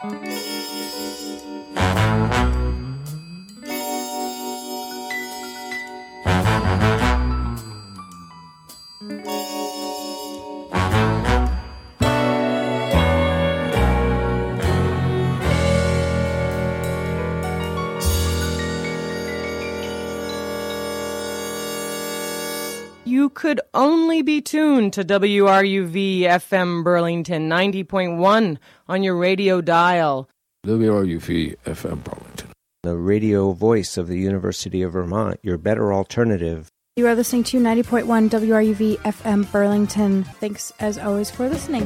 You could only be tuned to WRUV FM Burlington 90.1 on your radio dial. WRUV FM Burlington. The radio voice of the University of Vermont, your better alternative. You are listening to 90.1 WRUV FM Burlington. Thanks, as always, for listening.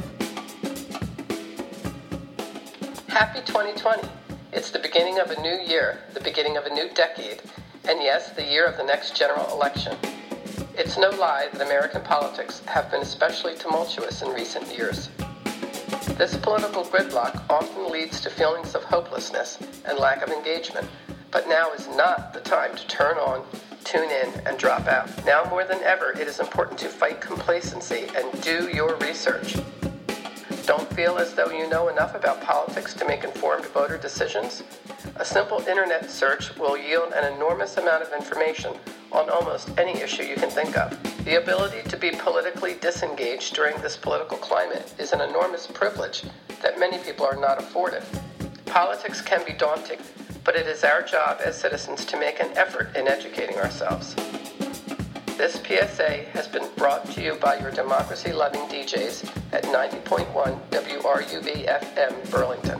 Happy 2020. It's the beginning of a new year, the beginning of a new decade, and yes, the year of the next general election. It's no lie that American politics have been especially tumultuous in recent years. This political gridlock often leads to feelings of hopelessness and lack of engagement, but now is not the time to turn on, tune in, and drop out. Now more than ever, it is important to fight complacency and do your research. Don't feel as though you know enough about politics to make informed voter decisions? A simple internet search will yield an enormous amount of information on almost any issue you can think of. The ability to be politically disengaged during this political climate is an enormous privilege that many people are not afforded. Politics can be daunting, but it is our job as citizens to make an effort in educating ourselves. This PSA has been brought to you by your democracy-loving DJs at 90.1 WRUV FM Burlington.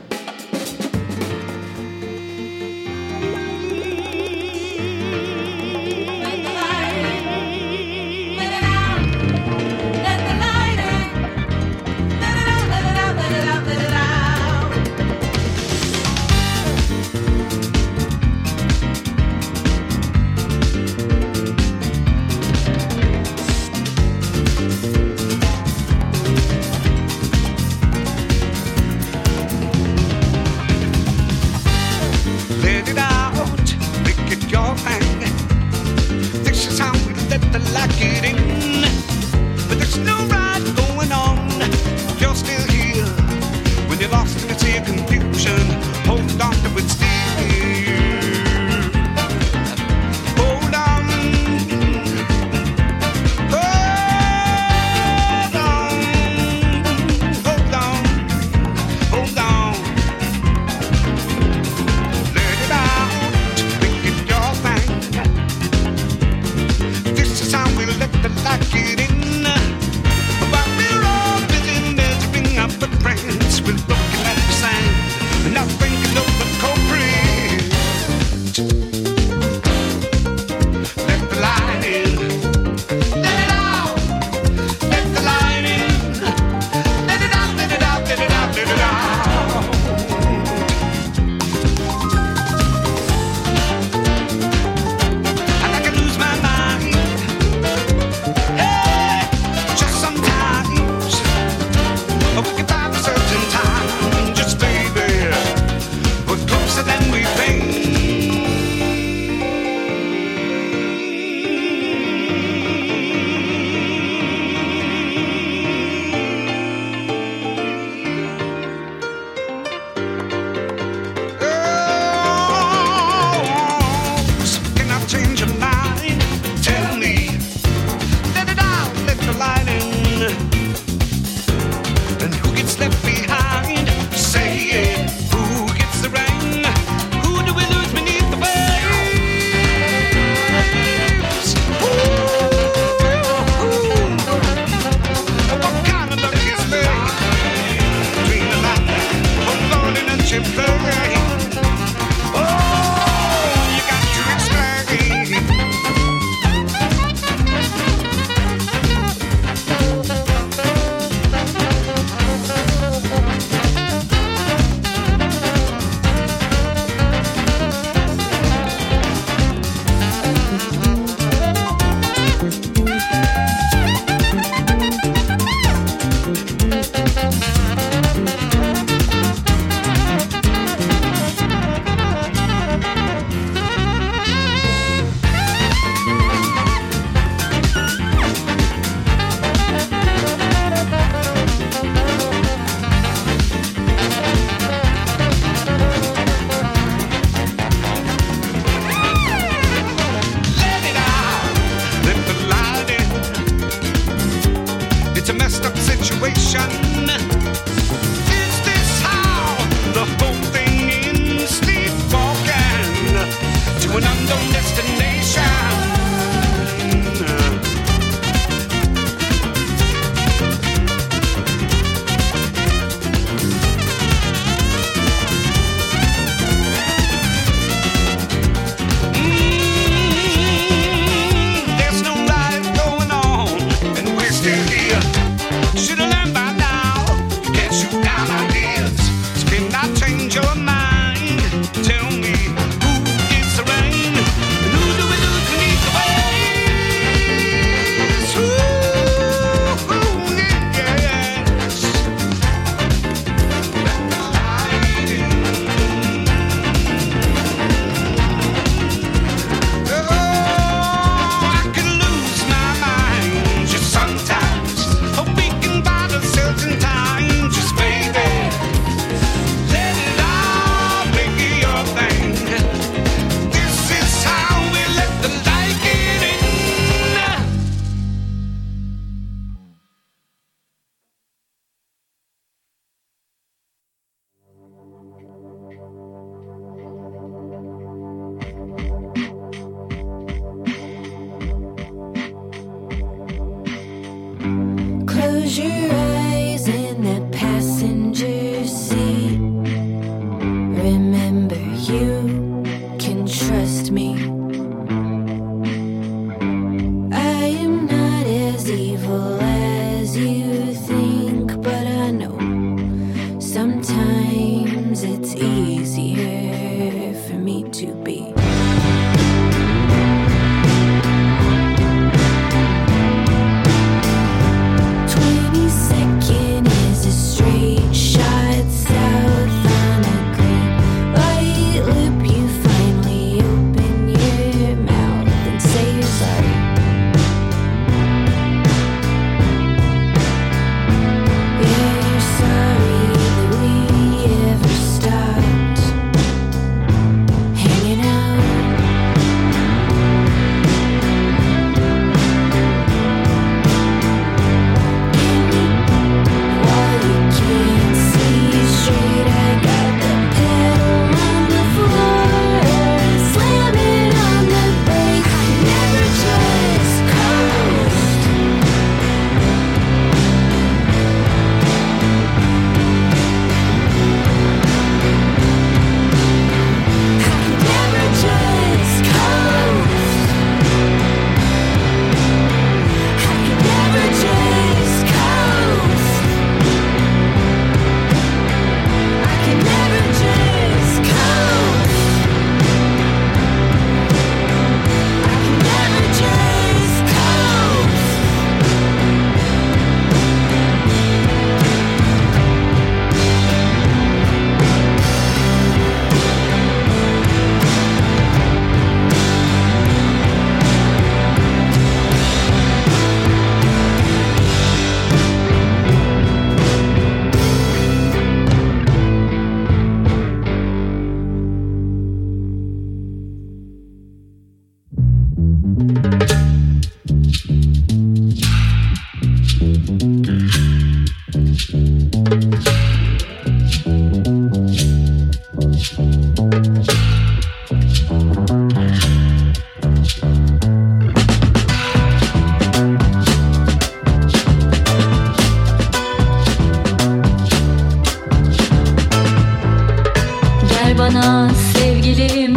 Gel bana sevgilim,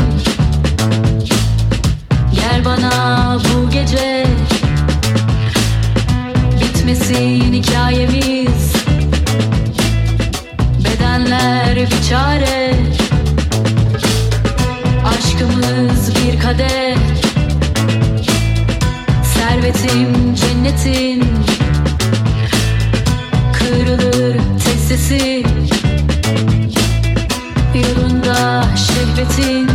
gel bana bu gece. Bitmesin hikayemiz, bedenler bir çare. Aşkımız bir kadeh, servetim cennetin. Kırılır tek sesi, yolunda şehvetin.